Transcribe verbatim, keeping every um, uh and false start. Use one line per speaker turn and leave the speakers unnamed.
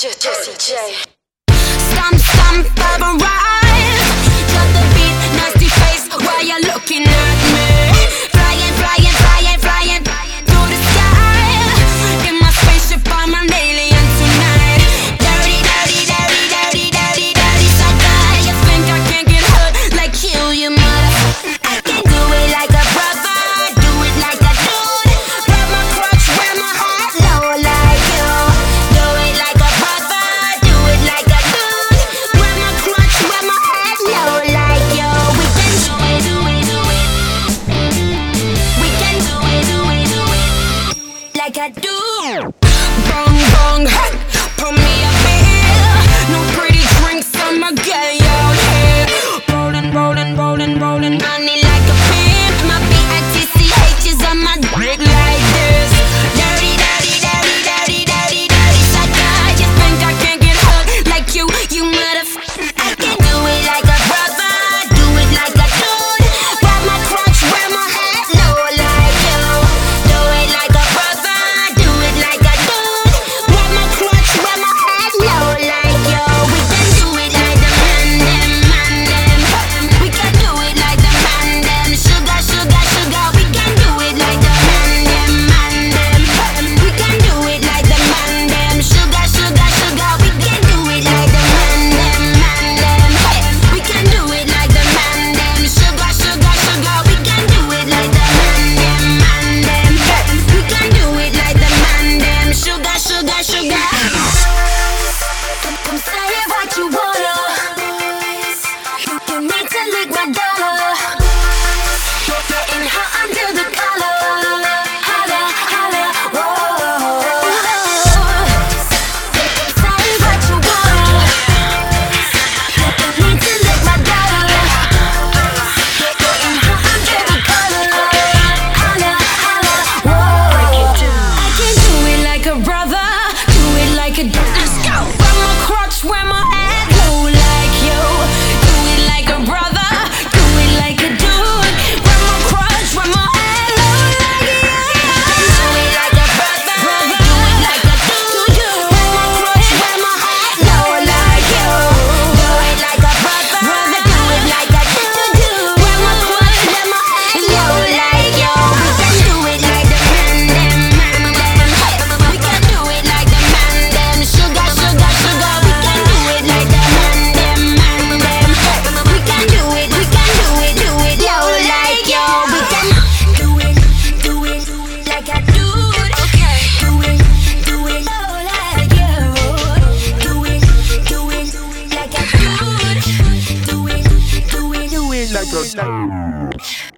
Jessie J.
Stomp, stomp, I've arrived. Drop the beat, nasty face, why you looking at me? Flying, flying, flying, flying through the sky. In my spaceship, I'm an alien tonight. Dirty, dirty, dirty, dirty, dirty, dirty sucker. You think I can't get hurt like you, you motherfucker? I can do it like a brother, do it like a dude. Grab my crotch, wear my hat low like you. Do it like a brother, do it like a dude. Grab my crotch, wear my hat low like you. We can do it, do it, do it. We can do it, do it, do it like I do. Bong, bong, hey, pour me a beer. No pretty drinks, I'ma get out here. Rolling, rolling, rolling, rolling, money like a pimp. My B I T C H is on my dick like this. Dirty, dirty, dirty, dirty, dirty, dirty sucker. You think I can't get hurt like you, you motherfucker? I can do it like a brother, do it like a dude. Grab my crotch, wear my hat low like you. Do it like a brother, do it like a dude. Grab my crotch, wear my hat low like you. We can do it like the man them, man them. We can do it like the man them. Sugar, sugar, sugar. We can do it like the man them, man them. We can do it like the man them. Sugar, sugar, sugar. We can do it like the man them, man them. We can do it like the man them. Sugar, sugar, sugar. We can do it like the man them, man them. We can do it like the man them. Sugar, sugar, sugar. Come, come say what you wanna. You, you need to lick my dollar. Getting hot under the collar. Holla, holla, whoa. Come say what you wanna. You need to lick my dollar. Getting hot under the collar. Holla, holla, whoa. I can do it like a brother, do it like a dude. Let's go. Wear my crotch, wear my hat low like you. Do it like a brother, do it like a dude. Wear my crotch, wear my hat low like you. Do it like a brother, brother, do it like a dude. Wear my crotch, wear my hat low like you. Do it like a brother, brother, do it like a dude. Wear my crotch, wear my hat low like you. We can do it like the man them, man them. We can do it like the man them. Sugar, sugar, sugar. We can do it like the man them, man them. We can do it, we can do it, do it low like you. We can do it, do it like I do it. Okay. Do it, do it low like you. Do it, do it like I do it. Do it, do it, do it like I do it.